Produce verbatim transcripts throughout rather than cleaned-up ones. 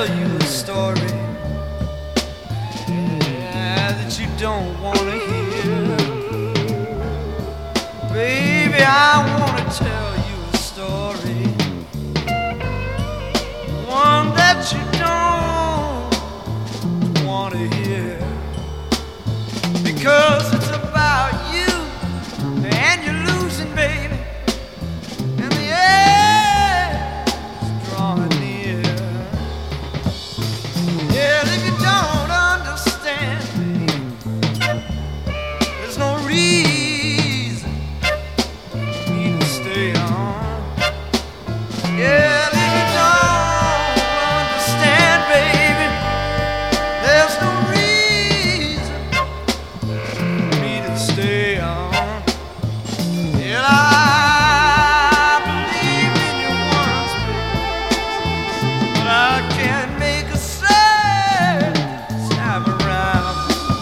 tell you a story, yeah, that you don't want to hear. Baby, I want to tell you a story, one that you don't want to hear, because it's about you and you're losing, baby, and the end's drawing near. Yeah, if you don't understand, there's no reason for me to stay on. Yeah, if you don't understand, baby, there's no reason for me to stay on. Yeah, I believe in your words, but I can't make a sad time around.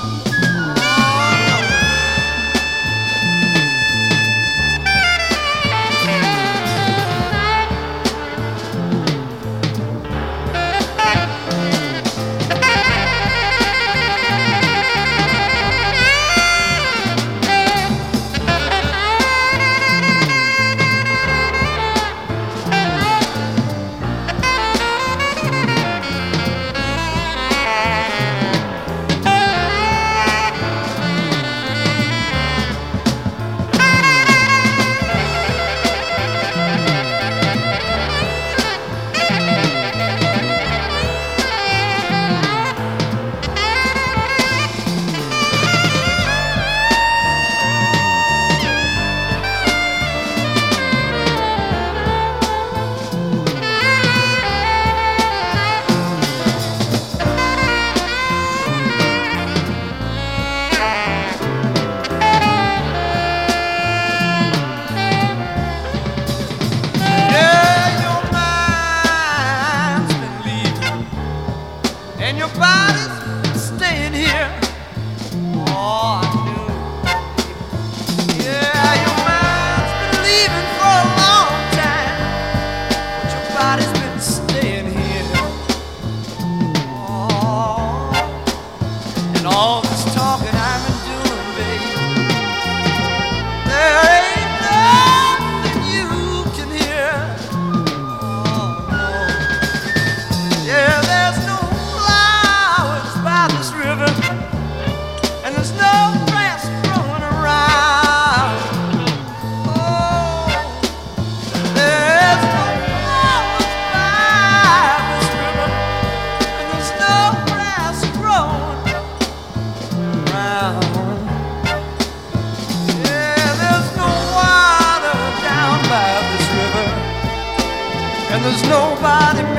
And your body's staying here. Oh, I knew. Yeah, your mind's been leaving for a long time, but your body's been staying here. Oh, and all this talking I've been doing, baby, there ain't nothing you can hear. Oh, no. Yeah, there's no by this river, and there's no grass growing around. Oh, there's no flowers by this river, and there's no grass growing around. Yeah, there's no water down by this river, and there's nobody